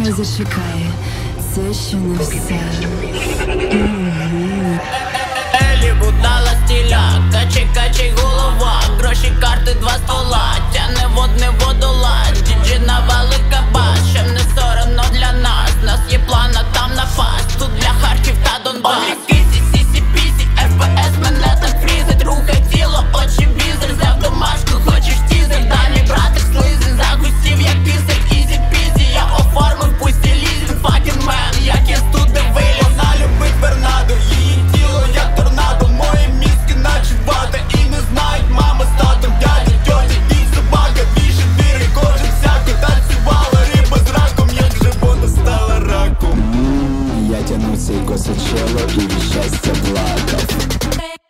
зачекай, це ще не все. Елі будала стіля, качай голова, гроші, карти, 2 стола, тяне водний водолаз, діджі навали кабас, що не соромно для нас, нас є план, а там напас, тут для Харків та Донбас. Кисі, сісі, пісі, ФПС мене так фрізить, рухай тіло, очі бізер, взяв домашку, хочеш тізер, дай мій братик слизень, загустів як кисер, ізі пізі, я оформив пусті лізінг, fucking man, як я студи виліз. Вона любить Бернадо, її тіло як торнадо, мої мізки наче вата, і не знають мама з татом, дядя, тьотя і собака, більше дири, кожен всяко танцювала, риба з раком, як же вона стала раком. Я тянув цей косачело і від щастя плакав.